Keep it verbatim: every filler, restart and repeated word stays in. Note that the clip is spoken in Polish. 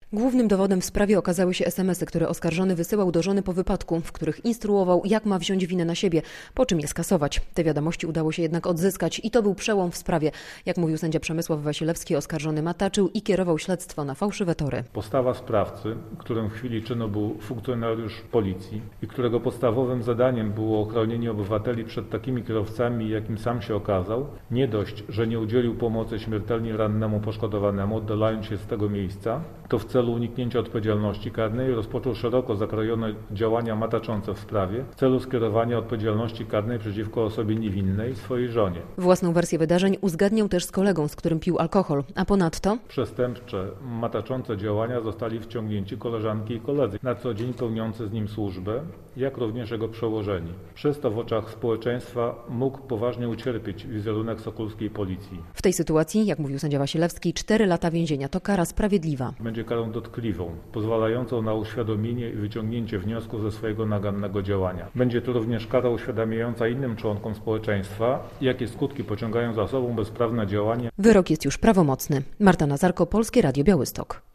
Głównym dowodem w sprawie okazały się es em esy, które oskarżony wysyłał do żony po wypadku, w których instruował, jak ma wziąć winę na siebie, po czym je skasować. Te wiadomości udało się jednak odzyskać i to był przełom w sprawie. Jak mówił sędzia Przemysław Wasilewski, oskarżony mataczył i kierował śledztwo na fałszywe tory. Postawa sprawcy, którym w chwili czynu był funkcjonariusz policji i którego podstawowym zadaniem było ochronienie obywateli przed takimi kierowcami, jakim sam się okazał, nie dość, że nie udzielił pomocy śmiertelnie rannemu poszkodowanemu, oddalając się z tego miejsca, to w celu uniknięcia odpowiedzialności karnej rozpoczął szeroko zakrojone działania mataczące w sprawie w celu skierowania odpowiedzialności karnej przeciwko osobie niewinnej, swojej żonie. Własną wersję wydarzeń uzgadniał też z kolegą, z którym pił alkohol, a ponadto Przestępcze, mataczące działania zostali wciągnięci koleżanki i koledzy, na co dzień pełniący z nim służbę, jak również jego przełożeni. Przez to w oczach społeczeństwa mógł poważnie ucierpieć wizerunek sokolskiej policji. W tej sytuacji, jak mówił sędzia Wasilewski, cztery lata więzienia to kara sprawiedliwa. Będzie karą dotkliwą, pozwalającą na uświadomienie i wyciągnięcie wniosków ze swojego nagannego działania. Będzie to również kara uświadamiająca innym członkom społeczeństwa, jakie skutki pociągają za sobą bezprawne działania. Wyrok jest już prawomocny. Marta Nazarko, Polskie Radio Białystok.